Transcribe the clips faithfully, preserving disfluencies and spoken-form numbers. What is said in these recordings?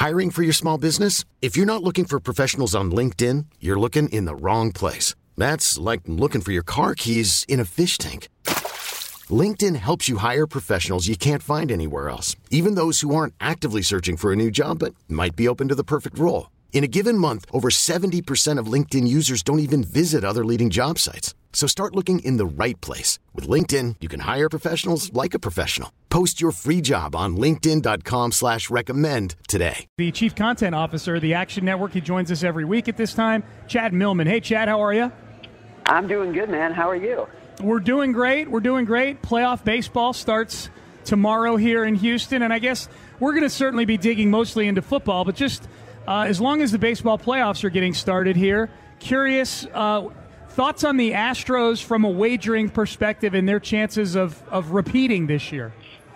Hiring for your small business? If you're not looking for professionals on LinkedIn, you're looking in the wrong place. That's like looking for your car keys in a fish tank. LinkedIn helps you hire professionals you can't find anywhere else, even those who aren't actively searching for a new job but might be open to the perfect role. In a given month, over seventy percent of LinkedIn users don't even visit other leading job sites. So start looking in the right place. With LinkedIn, you can hire professionals like a professional. Post your free job on linkedin.com slash recommend today. The Chief Content Officer of the Action Network, he joins us every week at this time, Chad Millman. Hey, Chad, how are you? I'm doing good, man. How are you? We're doing great. We're doing great. Playoff baseball starts tomorrow here in Houston, and I guess we're going to certainly be digging mostly into football, but just uh, as long as the baseball playoffs are getting started here, curious uh, thoughts on the Astros from a wagering perspective and their chances of, of repeating this year.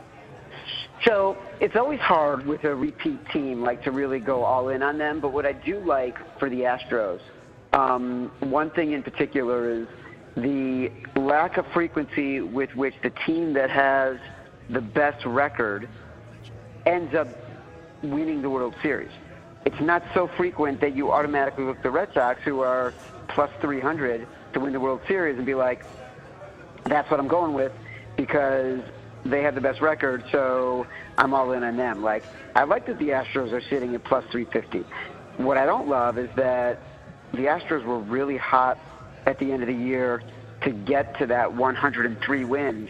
So it's always hard with a repeat team, like to really go all in on them, but what I do like for the Astros, um, one thing in particular is the lack of frequency with which the team that has the best record ends up winning the World Series. It's not so frequent that you automatically look at the Red Sox, who are plus three hundred to win the World Series, and be like, that's what I'm going with because they have the best record, so I'm all in on them. Like, I like that the Astros are sitting at plus three fifty. What I don't love is that the Astros were really hot at the end of the year to get to that one hundred three wins.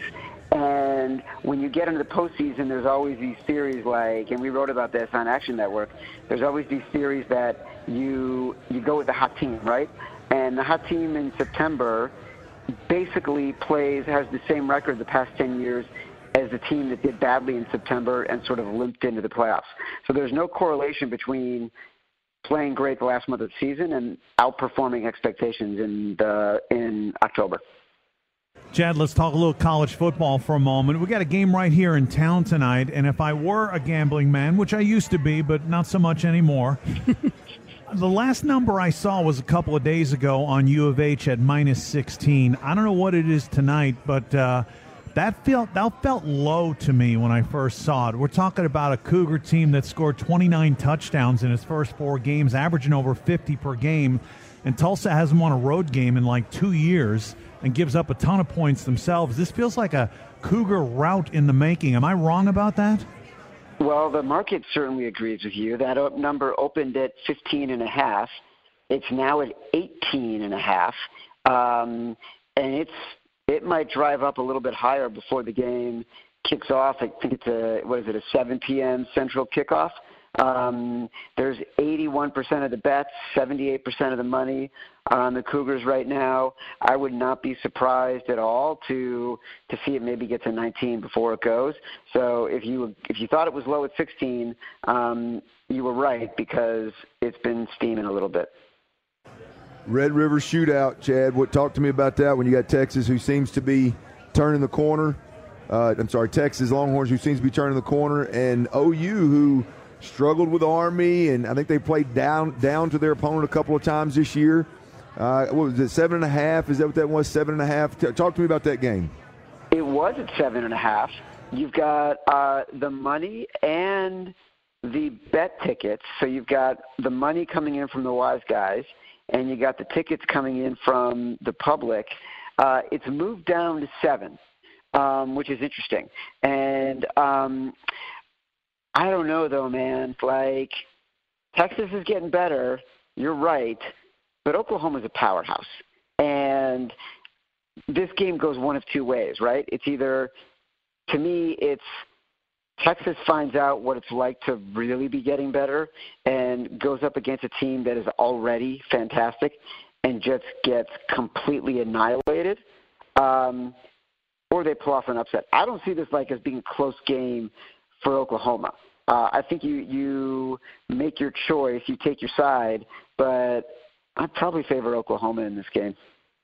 And when you get into the postseason, there's always these theories like, and we wrote about this on Action Network, there's always these theories that you you go with the hot team, right? And the hot team in September basically plays, has the same record the past ten years as the team that did badly in September and sort of limped into the playoffs. So there's no correlation between playing great the last month of the season and outperforming expectations in the, in October. Chad, let's talk a little college football for a moment. We got a game right here in town tonight, and if I were a gambling man, which I used to be, but not so much anymore, the last number I saw was a couple of days ago on U of H at minus sixteen. I don't know what it is tonight, but uh, that felt that felt low to me when I first saw it. We're talking about a Cougar team that scored twenty-nine touchdowns in its first four games, averaging over fifty per game, and Tulsa hasn't won a road game in like two years and gives up a ton of points themselves. This feels like a Cougar rout in the making. Am I wrong about that? Well, the market certainly agrees with you. That number opened at fifteen and a half. It's now at eighteen and a half. Um, and it's it might drive up a little bit higher before the game kicks off. I think it's a, what is it, a seven p.m. Central kickoff. Um, there's eighty-one percent of the bets, seventy-eight percent of the money on the Cougars right now. I would not be surprised at all to to see it maybe get to nineteen before it goes. So if you if you thought it was low at sixteen, um, you were right because it's been steaming a little bit. Red River Shootout, Chad. What talk to me about that when you got Texas, who seems to be turning the corner. Uh, I'm sorry, Texas Longhorns, who seems to be turning the corner, and O U, who struggled with Army, and I think they played down down to their opponent a couple of times this year. Uh, what was it, seven and a half? Is that what that was, seven and a half? T- talk to me about that game. It was at seven and a half. You've got uh, the money and the bet tickets. So you've got the money coming in from the wise guys, and you got the tickets coming in from the public. Uh, it's moved down to seven, um, which is interesting. And um, I don't know, though, man. Like, Texas is getting better. You're right. But Oklahoma's a powerhouse. And this game goes one of two ways, right? It's either, to me, it's Texas finds out what it's like to really be getting better and goes up against a team that is already fantastic and just gets completely annihilated, um, or they pull off an upset. I don't see this like as being a close game for Oklahoma. Uh, I think you, you make your choice, you take your side, but I'd probably favor Oklahoma in this game.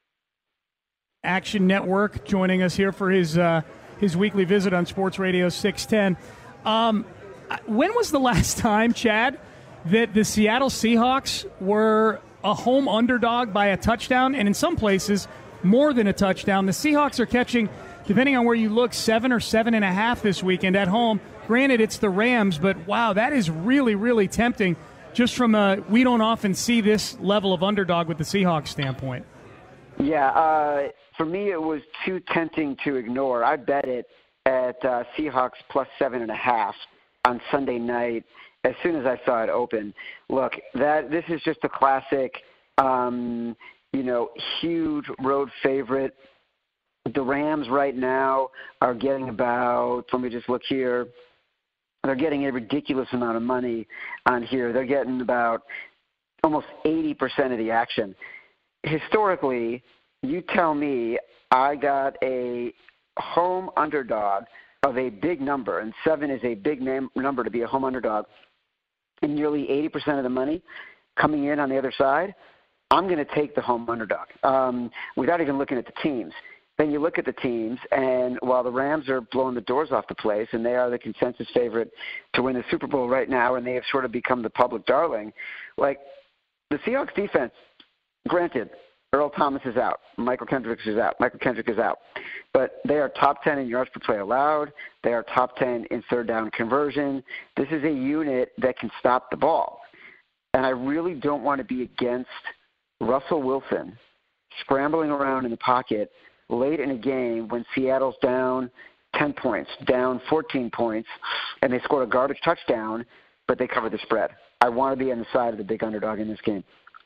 Action Network joining us here for his uh, his weekly visit on Sports Radio six ten. Um, when was the last time, Chad, that the Seattle Seahawks were a home underdog by a touchdown, and in some places more than a touchdown? The Seahawks are catching, depending on where you look, seven or seven and a half this weekend at home. Granted, it's the Rams, but wow, that is really, really tempting just from a we don't often see this level of underdog with the Seahawks standpoint. Yeah, uh, for me it was too tempting to ignore. I bet it at uh, Seahawks plus seven and a half on Sunday night as soon as I saw it open. Look, that this is just a classic, um, you know, huge road favorite. The Rams right now are getting about, let me just look here, they're getting a ridiculous amount of money on here. They're getting about almost eighty percent of the action. Historically, you tell me I got a home underdog of a big number, and seven is a big name, number to be a home underdog, and nearly eighty percent of the money coming in on the other side, I'm going to take the home underdog um, without even looking at the teams. Then you look at the teams, and while the Rams are blowing the doors off the place, and they are the consensus favorite to win the Super Bowl right now, and they have sort of become the public darling, like the Seahawks defense, granted, Earl Thomas is out. Michael Kendricks is out. Michael Kendrick is out. But they are top ten in yards per play allowed. They are top ten in third down conversion. This is a unit that can stop the ball. And I really don't want to be against Russell Wilson scrambling around in the pocket late in a game when Seattle's down ten points, down fourteen points, and they scored a garbage touchdown, but they covered the spread. I want to be on the side of the big underdog in this game.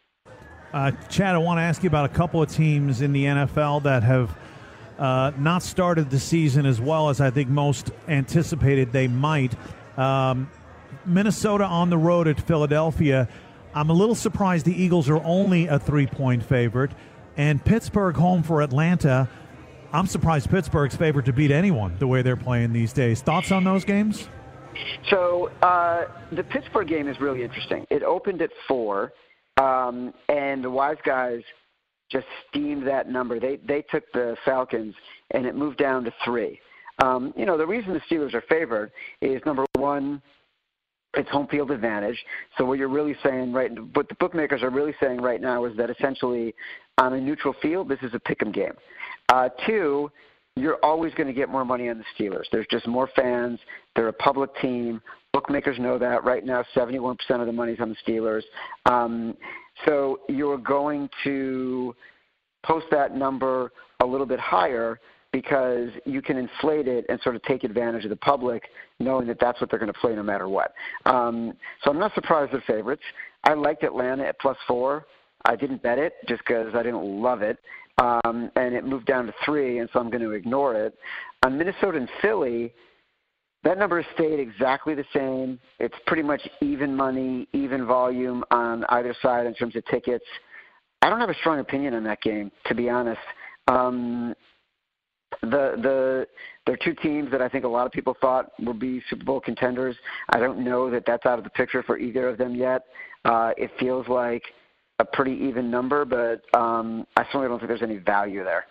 Uh, Chad, I want to ask you about a couple of teams in the N F L that have uh, not started the season as well as I think most anticipated they might. Um, Minnesota on the road at Philadelphia. I'm a little surprised the Eagles are only a three-point favorite. And Pittsburgh home for Atlanta. I'm surprised Pittsburgh's favored to beat anyone the way they're playing these days. Thoughts on those games? So uh, the Pittsburgh game is really interesting. It opened at four. Um, and the Wise Guys just steamed that number. They they took the Falcons, and it moved down to three. Um, you know, the reason the Steelers are favored is, number one, it's home field advantage. So what you're really saying, right, what the bookmakers are really saying right now is that essentially on a neutral field, this is a pick'em game. Uh, two, you're always going to get more money on the Steelers. There's just more fans. They're a public team. Bookmakers know that. Right now, seventy-one percent of the money's on the Steelers. Um, so you're going to post that number a little bit higher because you can inflate it and sort of take advantage of the public, knowing that that's what they're going to play no matter what. Um, so I'm not surprised they're favorites. I liked Atlanta at plus four. I didn't bet it just because I didn't love it. Um, and it moved down to three, and so I'm going to ignore it. On Minnesota and Philly, that number has stayed exactly the same. It's pretty much even money, even volume on either side in terms of tickets. I don't have a strong opinion on that game, to be honest. Um, the the there are two teams that I think a lot of people thought would be Super Bowl contenders. I don't know that that's out of the picture for either of them yet. Uh, it feels like a pretty even number, but um, I certainly don't think there's any value there.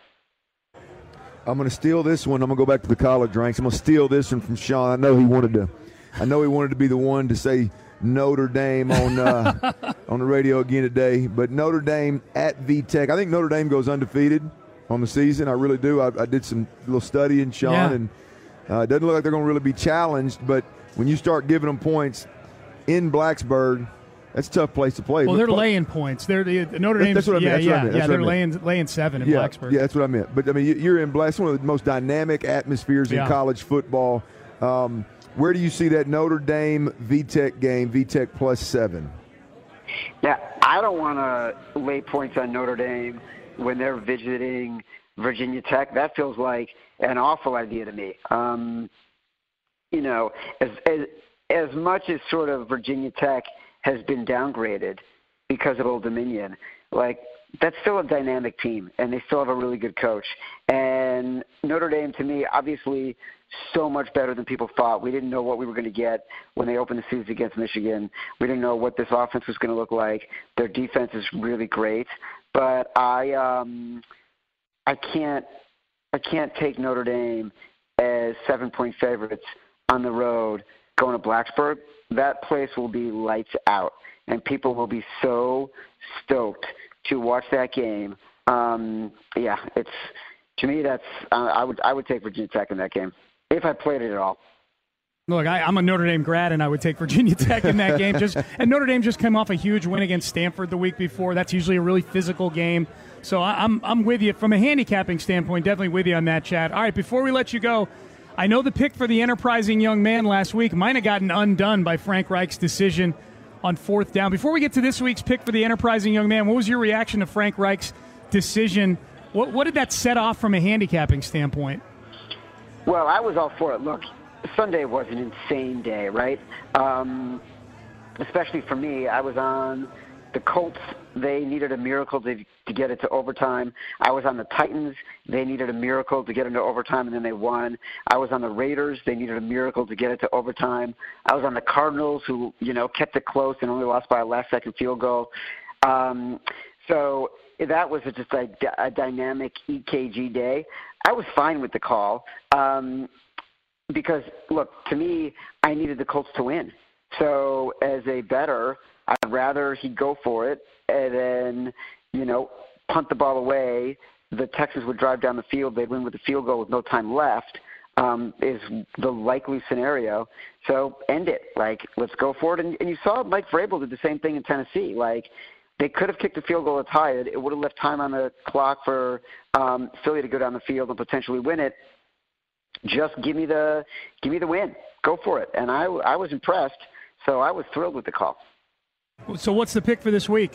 I'm going to steal this one. I'm going to go back to the college ranks. I'm going to steal this one from Sean. I know he wanted to. I know he wanted to be the one to say Notre Dame on uh, on the radio again today. But Notre Dame at V Tech. I think Notre Dame goes undefeated on the season. I really do. I, I did some little studying, Sean, yeah. and uh, it doesn't look like they're going to really be challenged. But when you start giving them points in Blacksburg, that's a tough place to play. Well, but they're play, laying points. They're the Notre Dame. That's what I mean. Yeah, That's what I yeah, meant. yeah. That's what I They're meant. laying laying seven in yeah, Blacksburg. Yeah, that's what I meant. But I mean, you're in Black. It's one of the most dynamic atmospheres yeah. in college football. Um, where do you see that Notre Dame V Tech game? V Tech plus seven. Yeah, I don't want to lay points on Notre Dame when they're visiting Virginia Tech. That feels like an awful idea to me. Um, you know, as as as much as sort of Virginia Tech has been downgraded because of Old Dominion, like, that's still a dynamic team, and they still have a really good coach. And Notre Dame, to me, obviously so much better than people thought. We didn't know what we were going to get when they opened the season against Michigan. We didn't know what this offense was going to look like. Their defense is really great. But I um, I can't I can't take Notre Dame as seven-point favorites on the road going to Blacksburg. That place will be lights out, and people will be so stoked to watch that game. Um, yeah, it's to me that's uh, I would I would take Virginia Tech in that game if I played it at all. Look, I, I'm a Notre Dame grad, and I would take Virginia Tech in that game. Just and Notre Dame just came off a huge win against Stanford the week before. That's usually a really physical game. So I, I'm I'm with you from a handicapping standpoint. Definitely with you on that, Chad. All right, before we let you go, I know the pick for the enterprising young man last week might have gotten undone by Frank Reich's decision on fourth down. Before we get to this week's pick for the enterprising young man, what was your reaction to Frank Reich's decision? What what did that set off from a handicapping standpoint? Well, I was all for it. Look, Sunday was an insane day, right? Um, especially for me. I was on the Colts. They needed a miracle to, to get it to overtime. I was on the Titans. They needed a miracle to get into overtime, and then they won. I was on the Raiders. They needed a miracle to get it to overtime. I was on the Cardinals, who, you know, kept it close and only lost by a last-second field goal. Um, so that was just a, a dynamic E K G day. I was fine with the call. Um, Because, look, to me, I needed the Colts to win. So as a bettor, I'd rather he go for it and then, you know, punt the ball away. The Texans would drive down the field. They'd win with a field goal with no time left um, is the likely scenario. So end it. Like, let's go for it. And, and you saw Mike Vrabel did the same thing in Tennessee. Like, they could have kicked the field goal to tie it. It would have left time on the clock for um, Philly to go down the field and potentially win it. Just give me the give me the win. Go for it. And I, I was impressed, so I was thrilled with the call. So what's the pick for this week?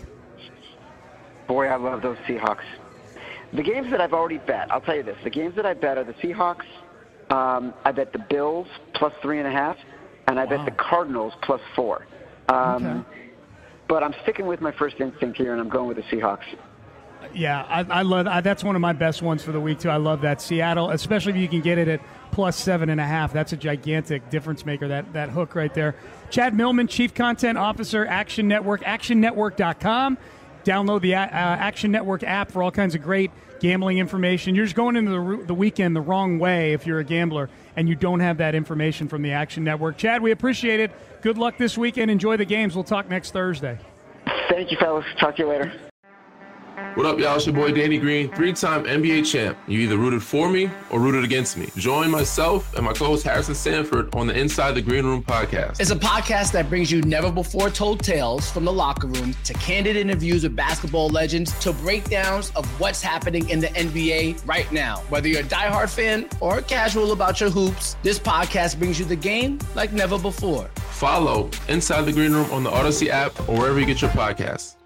Boy, I love those Seahawks. The games that I've already bet, I'll tell you this. The games that I bet are the Seahawks. Um, I bet the Bills plus three and a half, and I wow. bet the Cardinals plus four. Um, okay. But I'm sticking with my first instinct here, and I'm going with the Seahawks. Yeah, I, I love I, that's one of my best ones for the week too. I love that Seattle, especially if you can get it at plus seven and a half. That's a gigantic difference maker. That that hook right there. Chad Millman, Chief Content Officer, Action Network, action network dot com. Download the uh, Action Network app for all kinds of great gambling information. You're just going into the, the weekend the wrong way if you're a gambler and you don't have that information from the Action Network. Chad, we appreciate it. Good luck this weekend. Enjoy the games. We'll talk next Thursday. Thank you, fellas. Talk to you later. What up, y'all? It's your boy Danny Green, three-time N B A champ. You either rooted for me or rooted against me. Join myself and my co-host Harrison Sanford on the Inside the Green Room podcast. It's a podcast that brings you never-before-told tales from the locker room to candid interviews with basketball legends to breakdowns of what's happening in the N B A right now. Whether you're a diehard fan or casual about your hoops, this podcast brings you the game like never before. Follow Inside the Green Room on the Odyssey app or wherever you get your podcasts.